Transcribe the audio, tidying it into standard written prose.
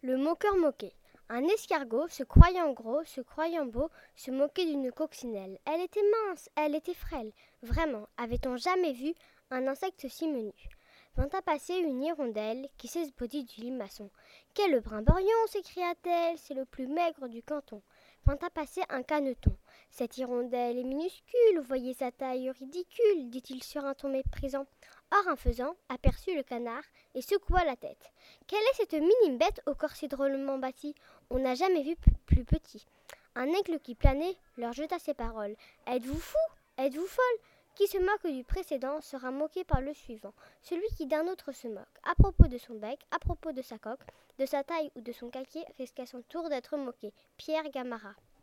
Le moqueur moqué. Un escargot, se croyant gros, se croyant beau, se moquait d'une coccinelle. Elle était mince, elle était frêle. Vraiment, avait-on jamais vu un insecte si menu? Vint à passer une hirondelle qui s'esbaudit du limaçon. Quel brimborion, s'écria-t-elle, c'est le plus maigre du canton. Vint à passer un caneton. Cette hirondelle est minuscule, voyez sa taille ridicule, dit-il sur un ton méprisant. Or un faisan aperçut le canard et secoua la tête. Quelle est cette minime bête au corps si drôlement bâti? On n'a jamais vu plus petit. Un aigle qui planait leur jeta ces paroles. Êtes-vous fou? Êtes-vous folle? Qui se moque du précédent sera moqué par le suivant. Celui qui d'un autre se moque, à propos de son bec, à propos de sa coque, de sa taille ou de son caquet, risque à son tour d'être moqué. Pierre Gamarra.